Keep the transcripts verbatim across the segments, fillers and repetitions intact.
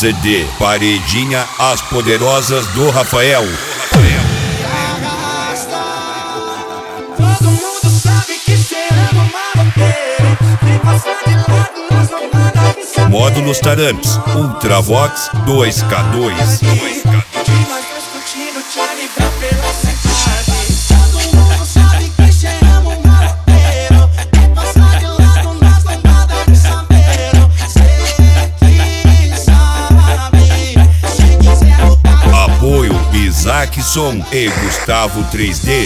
C D Paredinha As Poderosas do Rafael. Todo mundo sabe que cê ama maloqueiro. Vem passar de lado, nós não manda me saber. Módulos Tarantes Ultravox dois K dois. Apoio Isaac Som e Gustavo três D.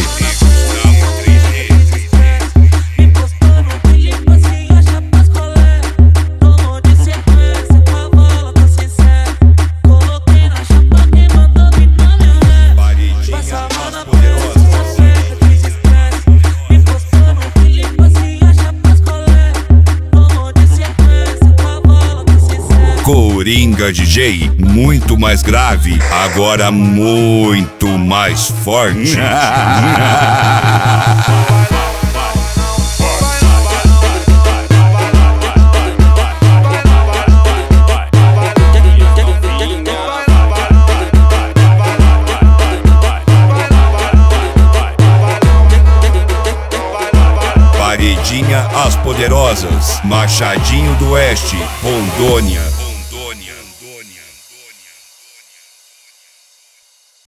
Coringa D J, muito mais grave, agora muito mais forte. Paredinha As Poderosas, Machadinho do Oeste, Rondônia.